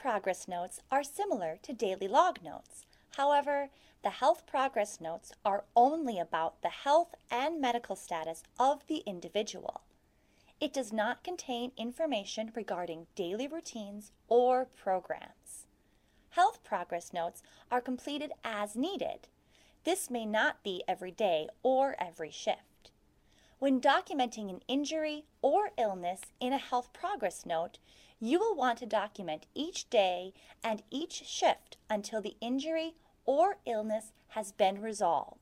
progress notes are similar to daily log notes. However, the health progress notes are only about the health and medical status of the individual. It does not contain information regarding daily routines or programs. Health progress notes are completed as needed. This may not be every day or every shift. When documenting an injury or illness in a health progress note, you will want to document each day and each shift until the injury or illness has been resolved.